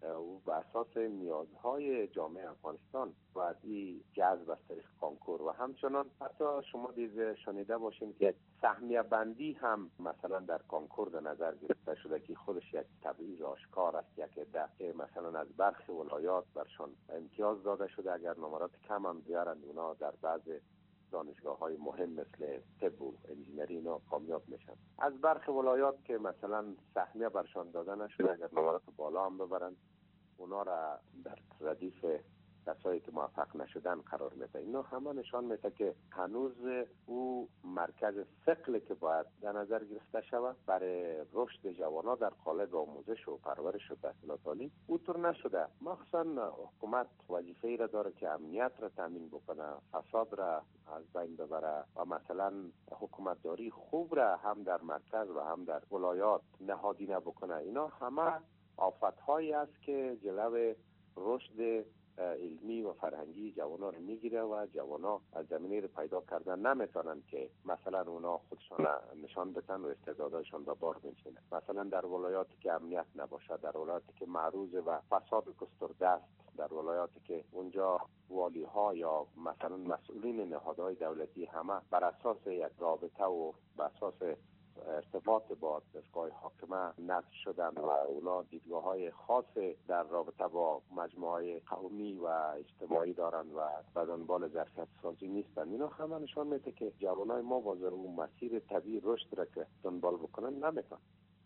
بر اساس نیازهای جامعه افغانستان باید این جذب از طریق کانکور و همچنان حتی شما شنیده باشین که سهمیه بندی هم مثلا در کانکور در نظر گرفته شده که خودش یک تبعیض آشکار است. یک عده مثلا از برخی ولایات برشان امتیاز داده شده، اگر نمرات کم هم بیارند اونا در بعض دانشگاه‌های مهم مثل طب و انجینری اینا کامیاب میشن. از برخی ولایات که مثلا سهمیه برشان داده نشده، اگر نمرات بالا هم ببرن، اونا را در ردیف کسایی که موفق نشدن قرار میده. اینا همه نشان میده که هنوز او مرکز ثقل که باید در نظر گرفته شود برای رشد جوانان در قالب آموزش و پرورش و تحصیلات عالی اونطور نشده. مخصوصا حکومت وظیفه ای را داره که امنیت را تامین بکنه، فساد را از بین ببره و مثلا حکومتداری خوب را هم در مرکز و هم در ولایات نهادینه بکنه. اینا همه آفت‌هایی است که جلو رشد علمی و فرهنگی جوانان رو میگیره و جوانان از زمینه رو پیدا کردن نمیتونن که مثلا اونا خودشان نشان بدن و استعدادشان به بار بنشینه. مثلا در ولایاتی که امنیت نباشه، در ولایاتی که معروض و فساد گسترده است، در ولایاتی که اونجا والی ها یا مثلا مسئولین نهادهای دولتی همه بر اساس یک رابطه و بر اساس ارتباط با دستگاه حاکمه نصب شدن و اونا دیدگاه‌های خاص در رابطه با مجموعه قومی و اجتماعی دارن و به دنبال ظرفیت سازی نیستن. اینا همه نشان میده که جوانای ما با اون مسیر طبیعی رشد را که دنبال بکنن نمیتونن.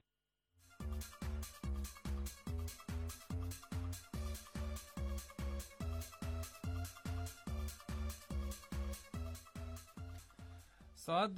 ساعت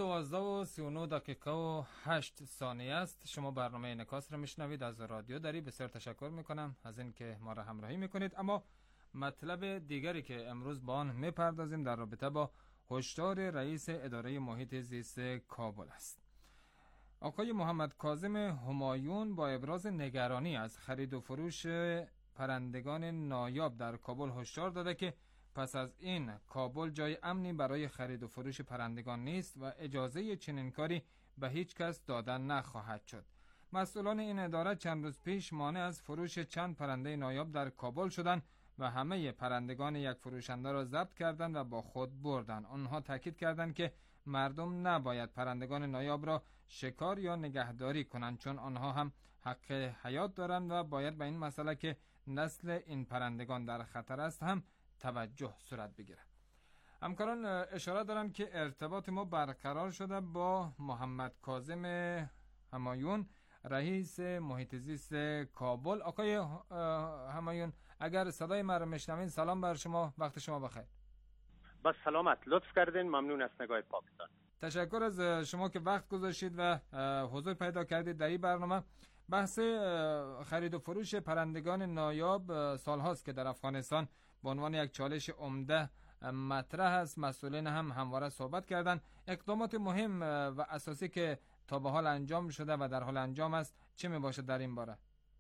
12:39:08 است. شما برنامه انعکاس را میشنوید از رادیو دری. بسیار تشکر میکنم از این که ما را همراهی میکنید. اما مطلب دیگری که امروز با آن میپردازیم در رابطه با هشدار رئیس اداره محیط زیست کابل است. آقای محمد کاظم همایون با ابراز نگرانی از خرید و فروش پرندگان نایاب در کابل هشدار داده که پس از این کابل جای امنی برای خرید و فروش پرندگان نیست و اجازه چنین کاری به هیچ کس داده نخواهد شد. مسئولان این اداره چند روز پیش مانع از فروش چند پرنده نایاب در کابل شدند و همه پرندگان یک فروشنده را ضبط کردند و با خود بردند. آنها تاکید کردند که مردم نباید پرندگان نایاب را شکار یا نگهداری کنند، چون آنها هم حق حیات دارند و باید به این مسئله که نسل این پرندگان در خطر است هم توجه صورت بگیره. همکاران اشاره دارند که ارتباط ما برقرار شده با محمد کاظم همایون، رئیس محیط زیست کابل. آقای همایون، اگر صدای ما را میشنوین، سلام بر شما، وقت شما بخیر. با سلامت، لطف کردین، ممنون از نگاه پاکستان. تشکر از شما که وقت گذاشتید و حضور پیدا کردید در این برنامه. بحث خرید و فروش پرندگان نایاب سالهاست که در افغانستان به عنوان یک چالش عمده مطرح است. مسئولین هم همواره صحبت کردند. اقدامات مهم و اساسی که تا به حال انجام شده و در حال انجام است چه می باشد در این باره؟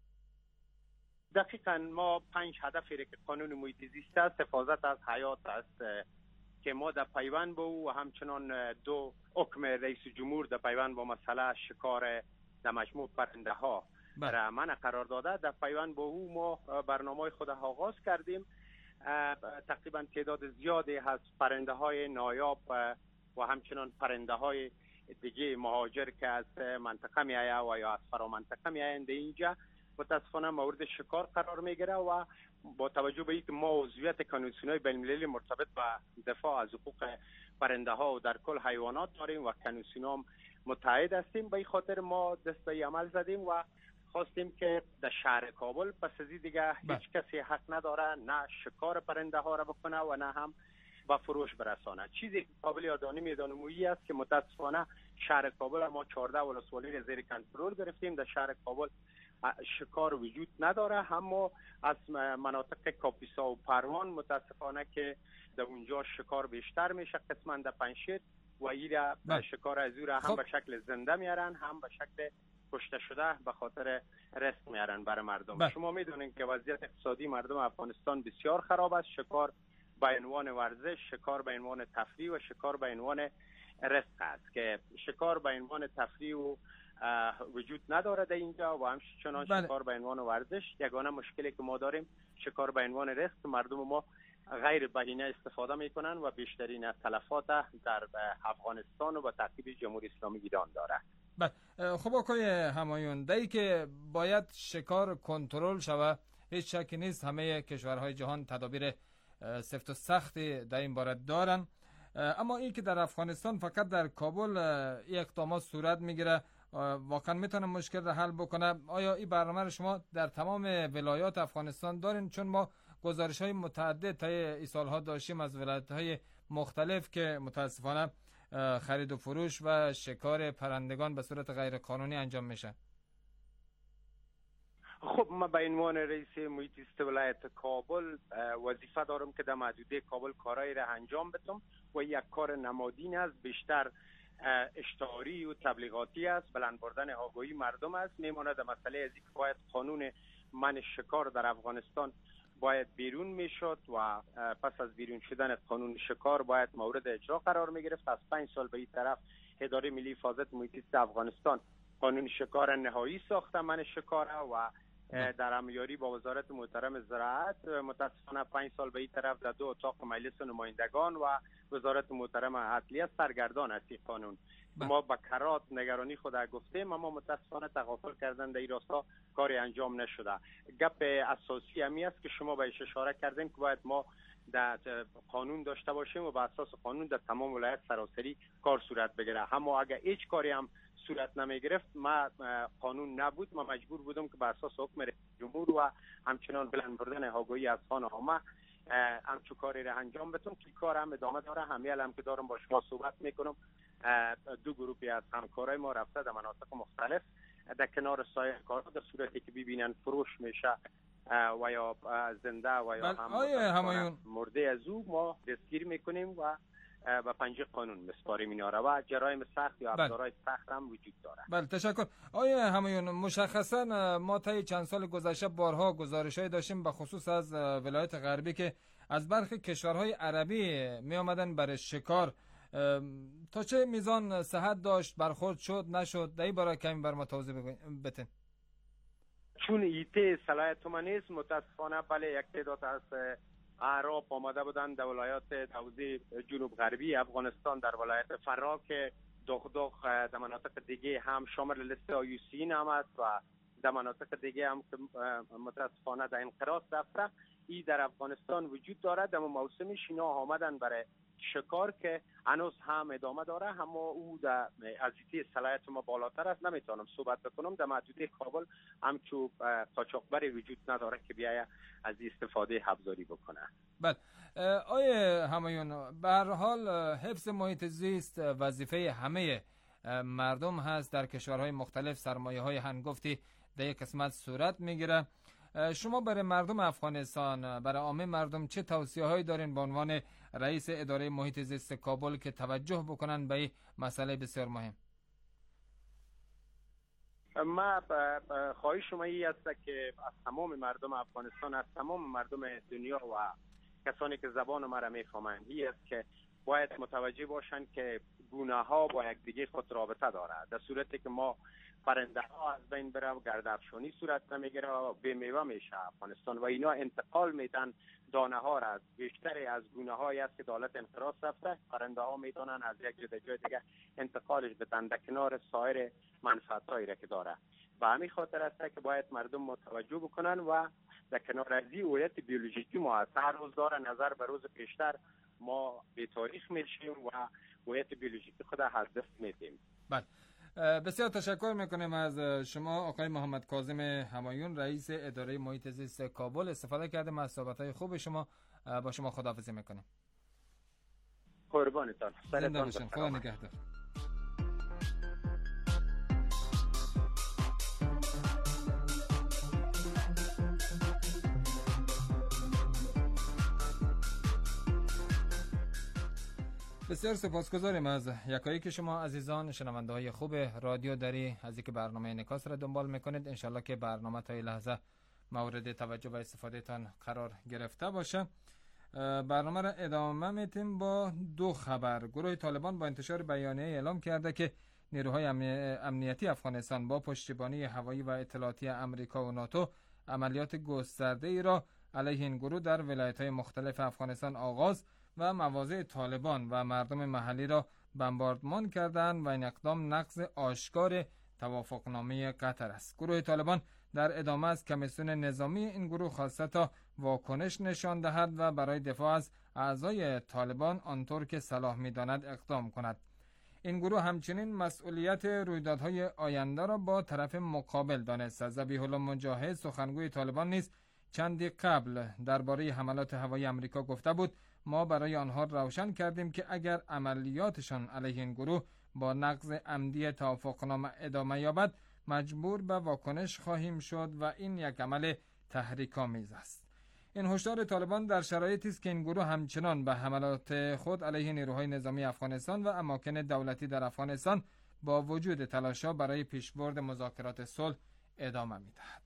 دقیقاً ما 5 هدفی که قانون محیط زیست است، حفاظت از حیات است که ما در پیوند با او و همچنان 2 حکم رئیس جمهور در پیوند با مسئله شکار در مجموع پرنده ها را منع قرار داده. در پیوند با او ما برنامه خود آغاز کردیم. تقریبا تعداد زیادی از پرنده های نایاب و همچنان پرنده های دیگه مهاجر که از منطقه می آید و یا از فرا منطقه می آیند اینجا متاسفانه مورد شکار قرار می گیره و با توجه به اینکه ما عضویت کنوانسیون‌های بین‌المللی مرتبط با دفاع از حقوق پرنده ها و در کل حیوانات داریم و کنوانسیون متحد هستیم، به این خاطر ما دست به عمل زدیم و خواستیم که در شهر کابل پس از این دیگه هیچ کسی حق نداره نه شکار پرنده ها را بکنه و نه هم با فروش برسانه. چیزی قابل یادداشت میدانمویی است که متاسفانه شهر کابل ما 14 ولسوالی را زیر کنترل گرفتیم. در شهر کابل شکار وجود نداره، اما از مناطق کاپیسا و پروان متاسفانه که در اونجا شکار بیشتر میشه، قسما در پنشیر و ایرا شکار از او را هم به شکل زنده میارن هم به شکل کشته شده به خاطر رزق میارن برای مردم. شما میدونین که وضعیت اقتصادی مردم افغانستان بسیار خراب است. شکار به عنوان ورزش، شکار به عنوان تفریح و شکار به عنوان رزق است که شکار به عنوان تفریح و وجود نداره در اینجا و همچنان شکار به عنوان ورزش. یگانه مشکلی که ما داریم شکار به عنوان رزق، مردم ما غیر بهینه استفاده میکنن و بیشترین تلفات در افغانستان و با تعقیب جمهوری اسلامی ایران داره. خب آقای همایون، دایی که باید شکار کنترل شود هیچ شکی نیست. همه کشورهای جهان تدابیر سفت و سختی در این باره دارن. اما این که در افغانستان فقط در کابل این اقدامات صورت میگیره واقعا میتونه مشکل را حل بکنه؟ آیا این برنامه را شما در تمام ولایات افغانستان دارین؟ چون ما گزارش های متعدد طی این سالها داشتیم از ولایت های مختلف که متاسفانه خرید و فروش و شکار پرندگان به صورت غیر قانونی انجام میشه. خب من به عنوان رئیس محیط زیست ولایت کابل وظیفه دارم که در محدوده کابل کارهای را انجام بدم و یک کار نمادین است، بیشتر اشتهاری و تبلیغاتی است، بلند بردن آگاهی مردم است. میماند مسئله از اینکه باید قانون منع شکار در افغانستان باید بیرون میشد و پس از بیرون شدن قانون شکار باید مورد اجرا قرار میگرفت. از 5 سال به این طرف اداره ملی حفاظت محیط زیست افغانستان قانون شکار نهایی ساخته، منع شکار، و در همیاری با وزارت محترم زراعت متاسفانه 5 سال به این طرف در 2 اتاق مجلس نمایندگان و وزارت محترم عدلیه سرگردان است این قانون. ما با کرات نگرانی خود گفتیم اما متاسفانه تغافل کردن در این راستا کاری انجام نشده. گپ اساسی همی است که شما بهش اشاره کردین که باید ما در قانون داشته باشیم و با اساس قانون در تمام ولایت سراسری کار صورت بگیره. اما اگر هیچ کاری هم صورت نمی گرفت، ما قانون نبود، ما مجبور بودم که به اساس حکم رئیس جمهور و همچنان بلند بردن آگاهی از خانه عامه همچو کاری را انجام بدم که کار هم ادامه داره. همیال هم که دارم با شما صحبت میکنم 2 گروهی از همکارای ما رفته در مناطق مختلف در کنار سایر کار در صورتی که ببینن فروش میشه و یا زنده و یا هم مرده از او ما دستگیر میکنیم و به پنجه قانون مسپاریم اینا را و جرایم سخت یا ابزارهای سخت هم وجود داره. بله تشکر. آیا همایون مشخصا ما طی چند سال گذشته بارها گزارش‌های داشتیم به خصوص از ولایت غربی که از برخی کشورهای عربی می آمدن برای شکار، تا چه میزان صحت داشت، برخورد شد نشد؟ در این باره کمی بر ما توضیح بدین. چون ایته صلاحیت ما نیست متاسفانه، بله یک تعداد از اعراب آمده بودن در ولایات حوزه جنوب غربی افغانستان، در ولایت فراک، دغدغ، در مناطق دیگه هم شامل لیست آیوسین هم است و در مناطق دیگه هم که متاسفانه در انقراض رفته. این در افغانستان وجود دارد. در موسمش اینا آمدن برای شکار که هنوز هم ادامه داره، اما او در ازیتی صلاحیت ما بالاتر است. نمیتونم صحبت بکنم. در محدوده کابل همچو قاچاقبری وجود نداره که بیایه از استفاده ابزاری بکنه. بله آیه همایون، به هر حال حفظ محیط زیست وظیفه همه مردم هست. در کشورهای مختلف سرمایه‌های هنگفتی در یک قسمت صورت میگیره. شما برای مردم افغانستان، برای عامه مردم چه توصیه‌هایی دارین به عنوان رئیس اداره محیط زیست کابل که توجه بکنن به این مسئله بسیار مهم؟ ما خواهش شما این است که از تمام مردم افغانستان، از تمام مردم دنیا و کسانی که زبان ما را میفهمند این است که باید متوجه باشند که گونه‌ها ها با یکدیگر خود رابطه دارد. در صورتی که ما پرنده ها از بین بره و گردافشانی صورت نمیگیره و بی میوه میشه افغانستان و اینا انتقال میدن دانه ها را. بیشتری از گونه هایی است که دولت انقراض رفته، پرنده ها میتونن از یک جای جای دیگه انتقالش بدن در کنار سایر منفعت هایی را که داره. به همین خاطر است که باید مردم متوجه بکنن و در کنار از این هویت بیولوژیکی ما هست. هر روز داره نظر به روز پیشتر ما به تاریخ میشیم و هویت بیولوژیکی خود از دست میدیم. بله بسیار تشکر میکنیم از شما آقای محمد کاظم همایون، رئیس اداره محیط زیست کابل. استفاده کردیم از صحبت‌های خوب شما. با شما خداحافظی میکنیم. قربانتان. زنده باشین. خدا نگهدار. بسیار سپاسگزاریم از یکایی که شما عزیزان شنونده های خوب رادیو دری از اینکه برنامه انعکاس را دنبال میکنید. انشالله که برنامه تا این لحظه مورد توجه و استفاده تان قرار گرفته باشه. برنامه را ادامه میتیم با 2 خبر. گروه طالبان با انتشار بیانیه اعلام کرده که نیروهای امنیتی افغانستان با پشتیبانی هوایی و اطلاعاتی امریکا و ناتو عملیات گسترده ای را علیه این گروه در ولایت‌های مختلف افغانستان آغاز و مواضع طالبان و مردم محلی را بمباردمان کردند و این اقدام نقض آشکار توافقنامه قطر است. گروه طالبان در ادامه از کمیسیون نظامی این گروه خواسته تا واکنش نشان دهد و برای دفاع از اعضای طالبان آنطور که صلاح می‌داند اقدام کند. این گروه همچنین مسئولیت رویدادهای آینده را با طرف مقابل دانست. ذبیح الله مجاهد سخنگوی طالبان نیز چندی قبل درباره حملات هوایی آمریکا گفته بود ما برای آنها روشن کردیم که اگر عملیاتشان علیه این گروه با نقض عمدی توافقنامه ادامه یابد مجبور به واکنش خواهیم شد و این یک عمل تحریک‌آمیز است. این هشدار طالبان در شرایطی است که این گروه همچنان به حملات خود علیه نیروهای نظامی افغانستان و اماکن دولتی در افغانستان با وجود تلاش‌ها برای پیشبرد مذاکرات صلح ادامه می‌دهد.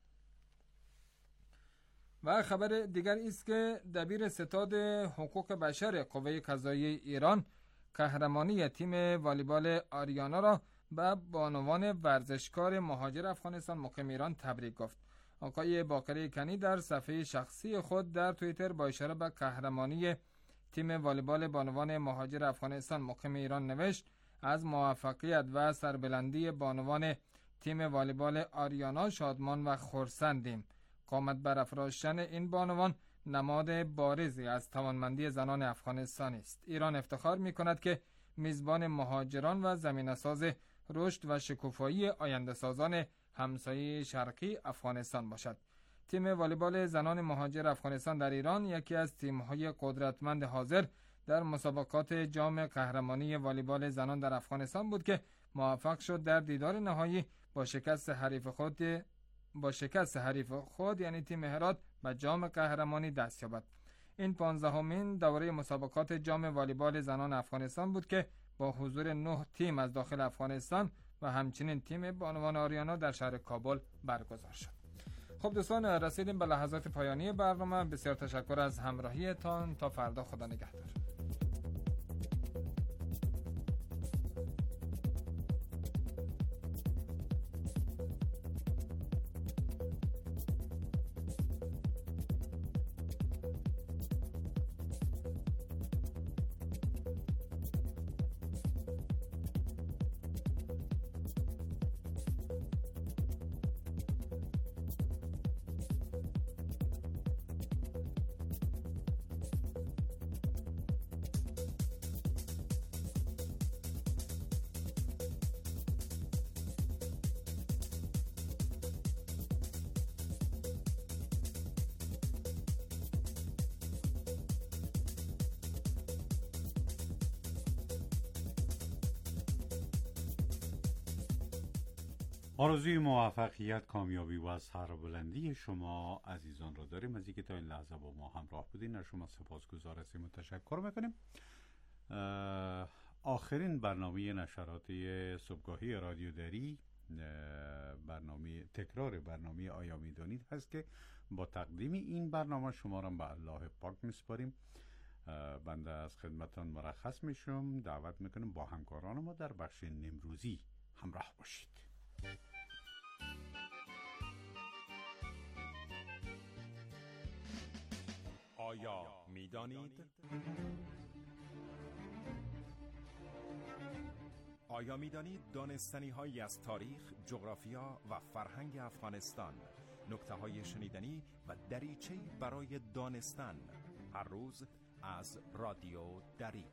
و خبر دیگر است که دبیر ستاد حقوق بشر قوه قضاییه ایران قهرمانی تیم والیبال آریانا را به بانوان ورزشکار مهاجر افغانستان مقیم ایران تبریک گفت. آقای باقری کنی در صفحه شخصی خود در توییتر با اشاره به قهرمانی تیم والیبال بانوان مهاجر افغانستان مقیم ایران نوشت از موفقیت و سربلندی بانوان تیم والیبال آریانا شادمان و خرسندیم. قامت برافراشتن این بانوان نماد بارزی از توانمندی زنان افغانستان است. ایران افتخار می‌کند که میزبان مهاجران و زمینه‌ساز رشد و شکوفایی آینده‌سازان همسایه شرقی افغانستان باشد. تیم والیبال زنان مهاجر افغانستان در ایران یکی از تیم‌های قدرتمند حاضر در مسابقات جام قهرمانی والیبال زنان در افغانستان بود که موفق شد در دیدار نهایی با شکست حریف خود یعنی تیم هرات به جام قهرمانی دست یابد. این 15مین دوره مسابقات جام والیبال زنان افغانستان بود که با حضور 9 تیم از داخل افغانستان و همچنین تیم بانوان آریانا در شهر کابل برگزار شد. خب دوستان رسیدیم به لحظات پایانی برنامه. بسیار تشکر از همراهیتان. تا فردا، خدا نگهدار. آرزوی موفقیت، کامیابی و سربلندی شما عزیزان را داریم. از اینکه تا این لحظه با ما همراه بودین از شما سپاسگزار هستیم و تشکر میکنیم. آخرین برنامه نشرات صبحگاهی رادیو دری، تکرار برنامه آیا میدانید هست که با تقدیم این برنامه شما را به الله پاک میسپاریم. بنده از خدمتان مرخص میشم. دعوت میکنم با همکاران ما در بخش نمروزی همراه باشید. آیا میدانید؟ آیا میدانید دانستنی هایی از تاریخ، جغرافیا و فرهنگ افغانستان، نکته های شنیدنی و دریچه‌ای برای دانستن، هر روز از رادیو دری.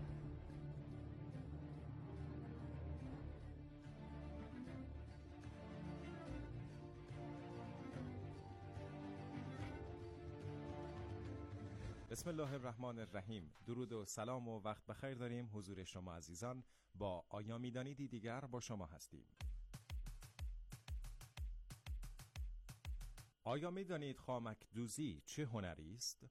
بسم الله الرحمن الرحیم. درود و سلام و وقت بخیر داریم حضور شما عزیزان. با آیا میدانیدی دیگر با شما هستیم. آیا میدانید خامک دوزی چه هنری است؟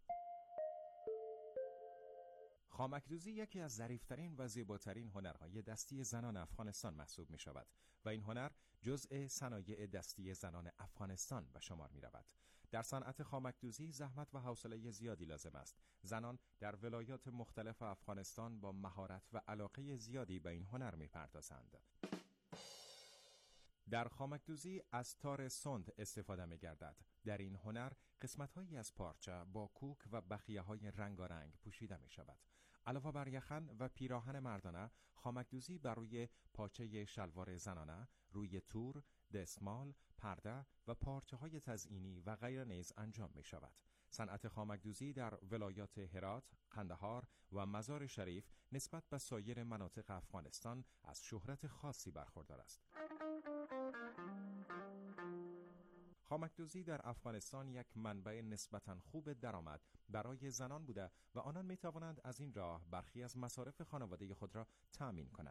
خامک دوزی یکی از ظریف‌ترین و زیباترین هنرهای دستی زنان افغانستان محسوب می شود و این هنر جزء صنایع دستی زنان افغانستان به شمار می رود. در صنعت خامک دوزی زحمت و حوصله زیادی لازم است. زنان در ولایات مختلف افغانستان با مهارت و علاقه زیادی به این هنر می پردازند. در خامک دوزی از تار سند استفاده می گردد. در این هنر قسمت‌هایی از پارچه با کوک و بخیه‌های رنگارنگ پوشیده می شود. علاوه بر یخن و پیراهن مردانه، خامکدوزی بر روی پاچه شلوار زنانه، روی تور، دستمال، پرده و پارچه‌های تزئینی و غیره نیز انجام می شود. صنعت خامکدوزی در ولایات هرات، قندهار و مزار شریف نسبت به سایر مناطق افغانستان از شهرت خاصی برخوردار است. خامکدوزی در افغانستان یک منبع نسبتاً خوب درآمد برای زنان بوده و آنان می توانند از این راه برخی از مصارف خانواده خود را تأمین کنند.